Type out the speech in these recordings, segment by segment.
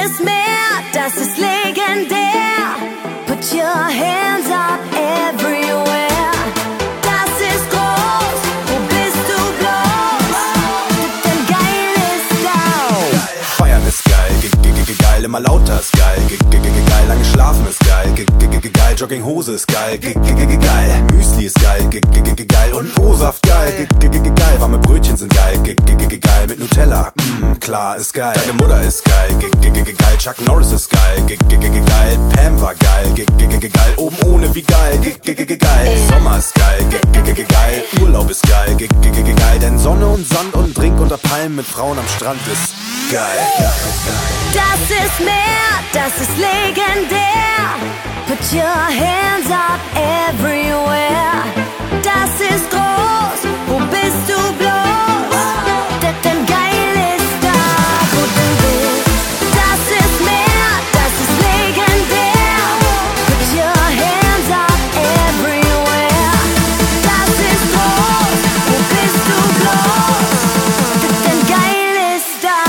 ist mehr, das ist legendär. Put your hands up everywhere. Das ist groß, wo bist du bloß? Denn geil ist da. Feiern ist geil, geil, immer lauter ist geil, geil, lange schlafen ist geil, geil, Jogginghose ist geil, geil, Müsli ist geil, geil und O-Saft geil, geil, warme Brötchen sind geil, geil, mit Nutella, klar ist geil, deine Mutter ist geil, geil, Chuck Norris ist geil, geil, Pam war geil, geil, oben ohne wie geil, geil, Sommer ist geil, geil, Urlaub ist geil, geil, denn Sonne und Sand und Drink unter Palmen mit Frauen am Strand ist geil. Das ist mehr, das ist legendär. Put your hands up everywhere. Das ist groß, wo bist du bloß? Denn geil ist da, wo du bist. Das ist mehr, das ist legendär. Put your hands up everywhere. Das ist groß, wo bist du bloß? Denn geil ist da.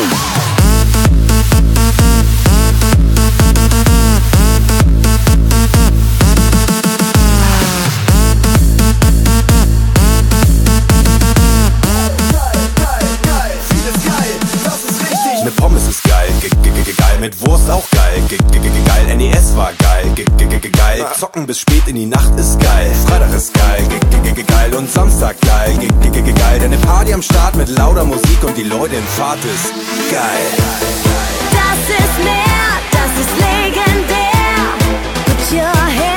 Ne Pommes ist geil, geil, mit Wurst auch geil, geil, NES war geil, geil, zocken bis spät in die Nacht ist geil, Freitag ist geil, geil und Samstag geil, geil, denn ne Party am Start mit lauter Musik und die Leute in Fahrt ist geil. Das ist mehr, das ist legendär. Put your hands